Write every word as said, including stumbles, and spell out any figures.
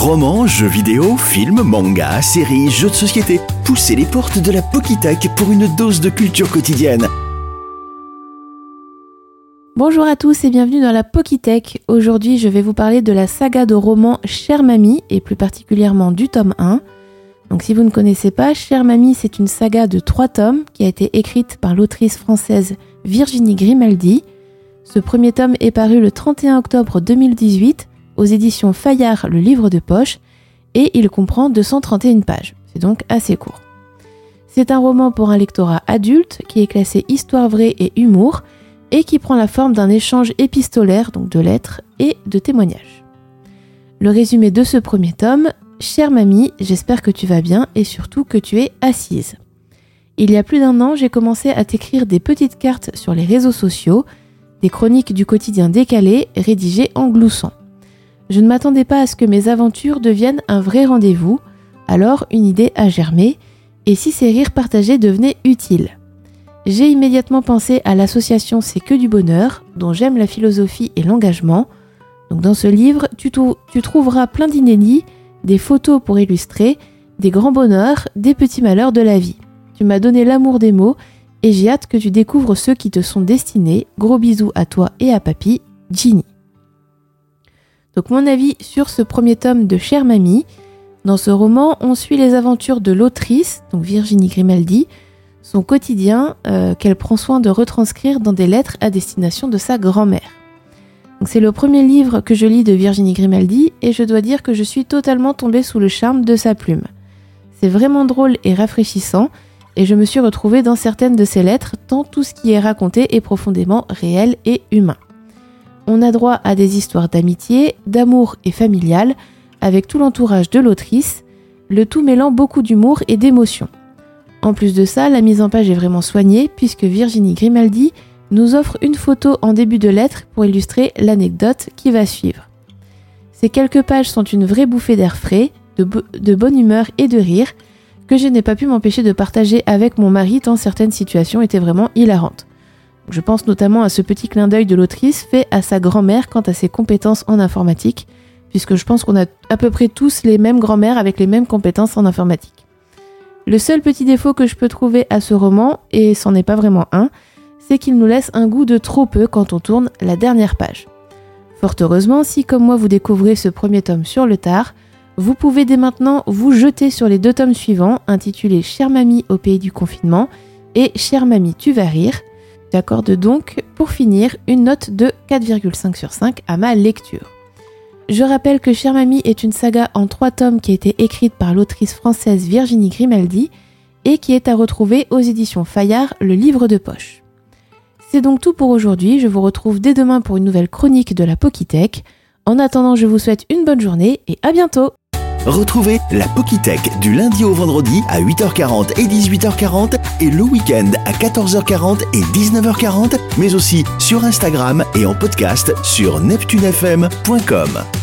Romans, jeux vidéo, films, mangas, séries, jeux de société. Poussez les portes de la Pokitech pour une dose de culture quotidienne. Bonjour à tous et bienvenue dans la Pokitech. Aujourd'hui, je vais vous parler de la saga de romans Chère Mamie et plus particulièrement du tome un. Donc si vous ne connaissez pas, Chère Mamie, c'est une saga de trois tomes qui a été écrite par l'autrice française Virginie Grimaldi. Ce premier tome est paru le trente et un octobre deux mille dix-huit aux éditions Fayard, le livre de poche, et il comprend deux cent trente et une pages. C'est donc assez court. C'est un roman pour un lectorat adulte qui est classé histoire vraie et humour et qui prend la forme d'un échange épistolaire, donc de lettres et de témoignages. Le résumé de ce premier tome: Chère Mamie, j'espère que tu vas bien et surtout que tu es assise. Il y a plus d'un an, j'ai commencé à t'écrire des petites cartes sur les réseaux sociaux, des chroniques du quotidien décalé, rédigées en gloussant. Je ne m'attendais pas à ce que mes aventures deviennent un vrai rendez-vous, alors une idée a germé, et si ces rires partagés devenaient utiles. J'ai immédiatement pensé à l'association C'est que du bonheur, dont j'aime la philosophie et l'engagement. Donc dans ce livre, tu, t- tu trouveras plein d'inédits, des photos pour illustrer, des grands bonheurs, des petits malheurs de la vie. Tu m'as donné l'amour des mots, et j'ai hâte que tu découvres ceux qui te sont destinés. Gros bisous à toi et à papy, Ginny. Donc mon avis sur ce premier tome de Chère Mamie. Dans ce roman, on suit les aventures de l'autrice, donc Virginie Grimaldi, son quotidien euh, qu'elle prend soin de retranscrire dans des lettres à destination de sa grand-mère. Donc c'est le premier livre que je lis de Virginie Grimaldi et je dois dire que je suis totalement tombée sous le charme de sa plume. C'est vraiment drôle et rafraîchissant et je me suis retrouvée dans certaines de ses lettres tant tout ce qui est raconté est profondément réel et humain. On a droit à des histoires d'amitié, d'amour et familial, avec tout l'entourage de l'autrice, le tout mêlant beaucoup d'humour et d'émotion. En plus de ça, la mise en page est vraiment soignée, puisque Virginie Grimaldi nous offre une photo en début de lettre pour illustrer l'anecdote qui va suivre. Ces quelques pages sont une vraie bouffée d'air frais, de, bo- de bonne humeur et de rire, que je n'ai pas pu m'empêcher de partager avec mon mari tant certaines situations étaient vraiment hilarantes. Je pense notamment à ce petit clin d'œil de l'autrice fait à sa grand-mère quant à ses compétences en informatique, puisque je pense qu'on a à peu près tous les mêmes grand-mères avec les mêmes compétences en informatique. Le seul petit défaut que je peux trouver à ce roman, et c'en est pas vraiment un, c'est qu'il nous laisse un goût de trop peu quand on tourne la dernière page. Fort heureusement, si comme moi vous découvrez ce premier tome sur le tard, vous pouvez dès maintenant vous jeter sur les deux tomes suivants, intitulés Chère Mamie au pays du confinement et Chère Mamie tu vas rire. J'accorde donc, pour finir, une note de quatre virgule cinq sur cinq à ma lecture. Je rappelle que Chère Mamie est une saga en trois tomes qui a été écrite par l'autrice française Virginie Grimaldi et qui est à retrouver aux éditions Fayard, le livre de poche. C'est donc tout pour aujourd'hui, je vous retrouve dès demain pour une nouvelle chronique de la Pokitech. En attendant, je vous souhaite une bonne journée et à bientôt. Retrouvez la Pokitech du lundi au vendredi à huit heures quarante et dix-huit heures quarante et le week-end à quatorze heures quarante et dix-neuf heures quarante, mais aussi sur Instagram et en podcast sur neptune f m point com.